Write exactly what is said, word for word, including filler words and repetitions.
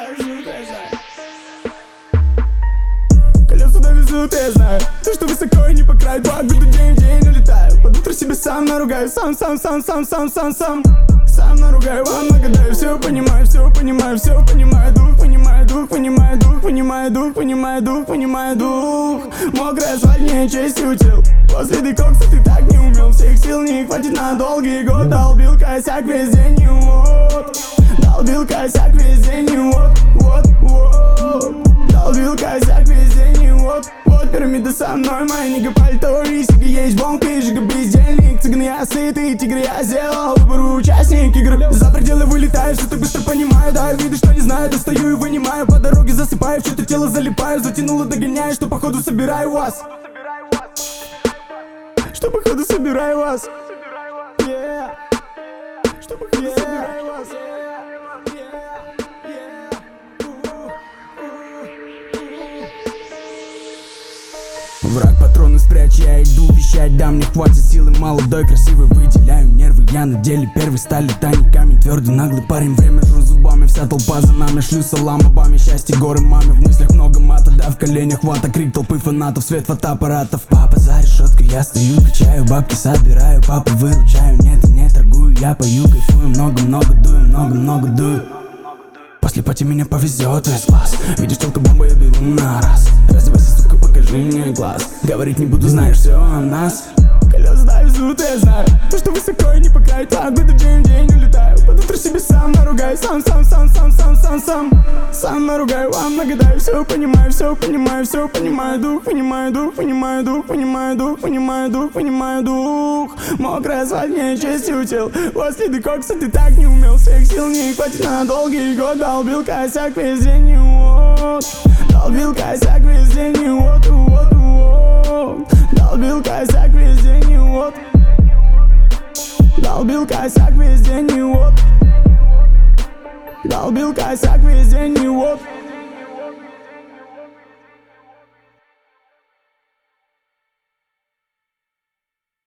Колеса довезут, я знаю. То, что высоко и не по краю, два года день в день улетаю. Под утро себе сам наругаю, сам, сам, сам, сам, сам, сам, сам. Сам наругаю, вам нагадаю, все понимаю, все понимаю, все понимаю, дух, понимаю, дух, понимаю, дух, понимаю, дух, понимаю, дух, понимаю, дух. Мокрая асфальт мне честь учил. После декокса ты так не умел, всех сил не хватит на долгий год. Долбил косяк весь день, и вот. Долбил косяк весь день, и вот, вот, вот. Долбил косяк весь день, и вот, вот. Пирамида со мной, моя нига пальто, и сига есть бомка, и жига бездельник. Цыганы я сытый, тигры я сделал, выбору участник игры. За пределы вылетаю, все так быстро понимаю, даю виды, что не знаю, достаю и вынимаю. По дороге засыпаю, в что-то тело залипаю, затянуло, догоняю, что походу собираю вас. Что походу собираю вас. Yeah. Что походу yeah. собираю вас. Враг патроны спрячь, я иду вещать, да мне хватит силы, молодой, красивый, выделяю нервы. Я на деле первый, стали тайный камень, твердый, наглый парень, время жру зубами, вся толпа за нами, шлю салам обаме, счастье горы маме, в мыслях много мата, да в коленях вата, крик толпы фанатов, свет фотоаппаратов. Папа за решеткой, я стою, качаю, бабки собираю, папу выручаю, нет и не торгую, я пою, кайфую, много-много дую, много-много дую. После пати меня повезет из глаз. Видишь, телка бомба, я беру на раз. Раздевайся, сука, покажи мне глаз. Говорить не буду, знаешь все о нас. Колеса довезут, я знаю. То, что высоко и не по краю, два года день в день улетаю. Под утро себе сам наругаю, сам, сам, сам, сам, сам, сам, сам. Сам наругаю, вам нагадаю, все понимаю, все понимаю, все понимаю, дух, понимаю, дух, понимаю, дух, понимаю, дух, понимаю, дух, понимаю, дух. Мокрая асфальт мне честь учил. После декокса ты так не умел, всех сил не хватит на долгий год. Долбил косяк весь день, и вот. Долбил косяк весь день, и вот, вот, вот. Долбил косяк весь день, и вот. Долбил косяк весь день, и вот. Долбил косяк весь день, и вот.